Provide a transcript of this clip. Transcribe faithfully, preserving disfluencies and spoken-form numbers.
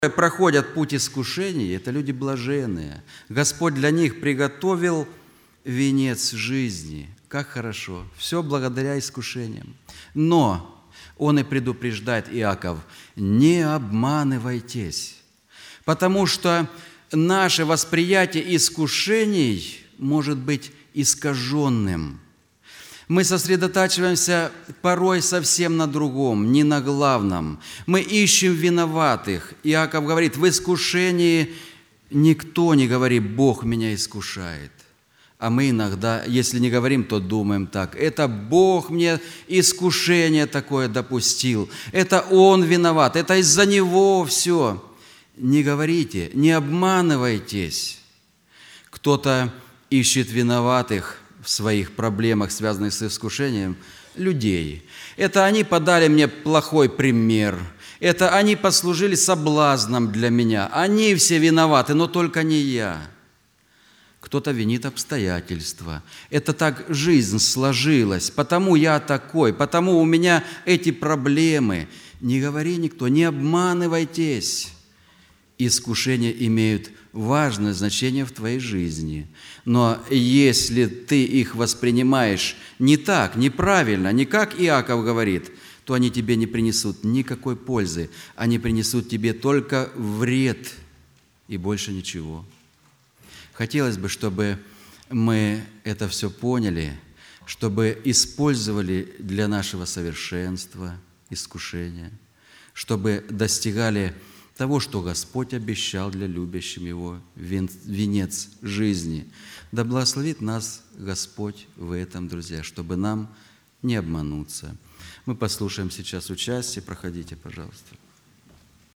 проходят путь искушений, это люди блаженные. Господь для них приготовил венец жизни. Как хорошо. Все благодаря искушениям. Но Он и предупреждает Иаков: не обманывайтесь, потому что наше восприятие искушений может быть искаженным. Мы сосредотачиваемся порой совсем на другом, не на главном. Мы ищем виноватых. Иаков говорит: в искушении никто не говорит: Бог меня искушает. А мы иногда, если не говорим, то думаем так: это Бог мне искушение такое допустил, это Он виноват, это из-за Него все. Не говорите, не обманывайтесь. Кто-то ищет виноватых в своих проблемах, связанных с искушением, людей. Это они подали мне плохой пример, это они послужили соблазном для меня, они все виноваты, но только не я. Кто-то винит обстоятельства. Это так жизнь сложилась, потому я такой, потому у меня эти проблемы. Не говори никто, не обманывайтесь. Искушения имеют важное значение в твоей жизни. Но если ты их воспринимаешь не так, неправильно, не как Иаков говорит, то они тебе не принесут никакой пользы. Они принесут тебе только вред и больше ничего. Хотелось бы, чтобы мы это все поняли, чтобы использовали для нашего совершенства искушения, чтобы достигали того, что Господь обещал для любящим Его, венец жизни. Да благословит нас Господь в этом, друзья, чтобы нам не обмануться. Мы послушаем сейчас участие. Проходите, пожалуйста.